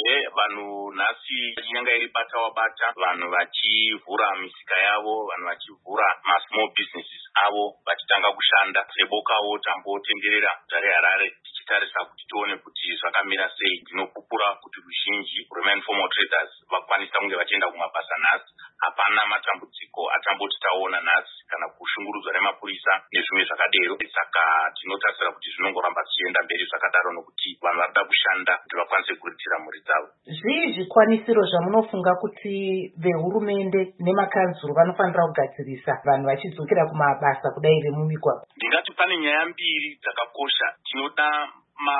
vanhu nhasi yanga iribata wabata, vanhu vachivhura misika yavo, vanhu vachivhura small businesses avo vachitanga kushanda. Sebokawo tambotenderera guta reHarare tichitarisa kuti tione kuti zvakamira sei. Ndinopupura kuti ruzhinji rwema-informal traders vakwanisa kunge vachienda kumabasa nhasi. Hapana matambudziko atamboti taona nhasi kana kushungurudzwa nemapurisa nezvimwe zvakadero. Saka tinotarisira kuti zvinongoramba zvichienda mberi zvakadaro nokuti vanhu varikuda kushanda kuti vakwanise kuriritira mhuri dzavo. Zvii zvikwanisiro zvamunofunga kuti vehurumende nemakanzuru vanofanira kugadzirisa vanhu vachidzokera kumabasa kudai remumigwagwa? Ndingati pane nyaya mbiri dzakakosha. Tinoda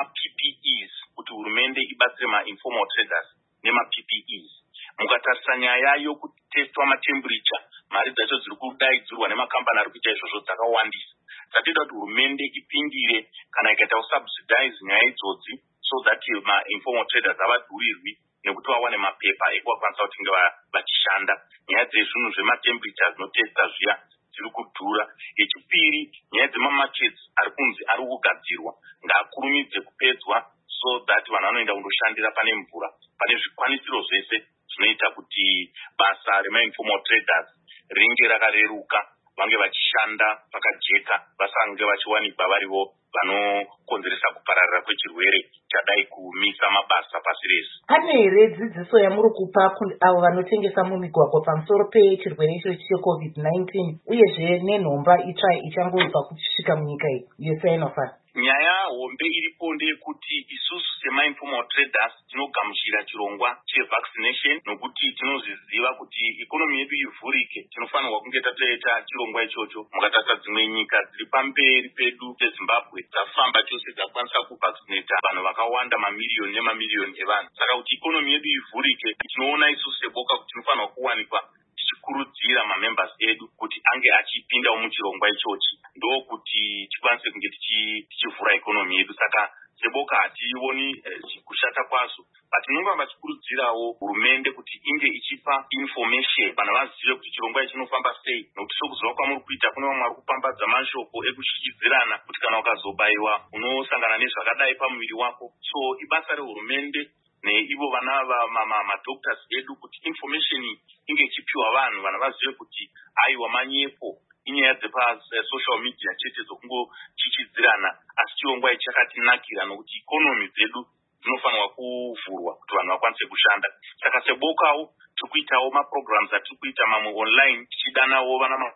ma-PPEs kuti hurumende ibatsire ma-informal traders nema-PPEs. Mukatarisa nyaya yokutestwa matemperature, mari dzacho dziri kudaidzirwa nemakambani ari kuita izvozvo dzakawandisa. Tatoda kuti hurumende ipindire kana ikaita kusubsidize nyaya idzodzi so that ma-informal traders havadhurirwi nekuti vawane mapepa ekuvakwanisa kuti vachishanda. Nyaya dzezvinhu zvematemperature dzinotesta zviya dziri kudhura. Yechipiri, nyaya dzemamarkets ari kunzi ari kugadzirwa ngaakurumidze kupedzwa so that vanhu vanoenda kundoshandira pane mvura, pane zvikwanisiro zvese zvinoita kuti basa rema-informal traders ringe rakareruka, vange vachishanda vakajeka, vasange vachiwanikwa varivo vanokonzeresa kupararira kwechirwere chadai kumisa mabasa pasi rese. Pane here dzidziso yamuri kupa avo vanotengesa mumigwagwa pamusoro pechirwere icho cheCovid-19 uyezve nenhomba itsva ichangobva kusvika munyika iyi yeSinopharm? Nyaya hombe iripo ndeyekuti isusu sema-informal traders tinogamuchira chirongwa chevaccination nokuti tinozviziva kuti ikonomi yedu ivhurike tinofanirwa kunge tatoita chirongwa ichocho. Mukatarisa dzimwe nyika dziri pamberi pedu seZimbabwe dzafamba chose dzakwanisa kuvaccinata vanhu vakawanda, mamiriyoni nemamiriyoni evanhu. Saka kuti ikonomi yedu ivhurike, tinoona isusu seboka kuti tinofanirwa kuwanikwa tichikurudzira mamembers edu kuti ange achipindawo muchirongwa ichochi, ndokuti tikwanise kunge tichivhura ikonomi yedu. Saka seboka hationi kushata kwazo, but tinongoramba tichikurudzirawo hurumende kuti inge ichipa information vanhu vazive kuti chirongwa ichi chinofamba sei, nokuti sokuziva kwamuri kuita kune vamwe vari kupambadza mashoko ekushikidzirana kuti kana ukazobaiwa unosangana nezvakadai pamuviri wako. So ibasa rehurumende neivo vana madoctors edu kuti information inge ichipiwa vanhu vazive kuti aiwa manyepo inyaya dzepa-social media chete dzokungochichidzirana, asi chirongwa ichi chakatinakira nokuti ikonomi dzedu dzinofanirwa kuvhurwa kuti vanhu vakwanise kushanda. Saka sebokawo tiri kuitawo maprograms atiri kuita mamwe online tichidanawo vana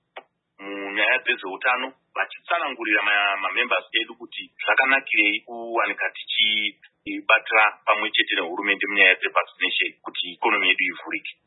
munyaya dzezveutano vachitsanangurira mamembers edu kuti zvakanakirei kuwanika tichibatira pamwe chete nehurumende munyaya dzevaccination kuti ikonomi yedu ivhurike.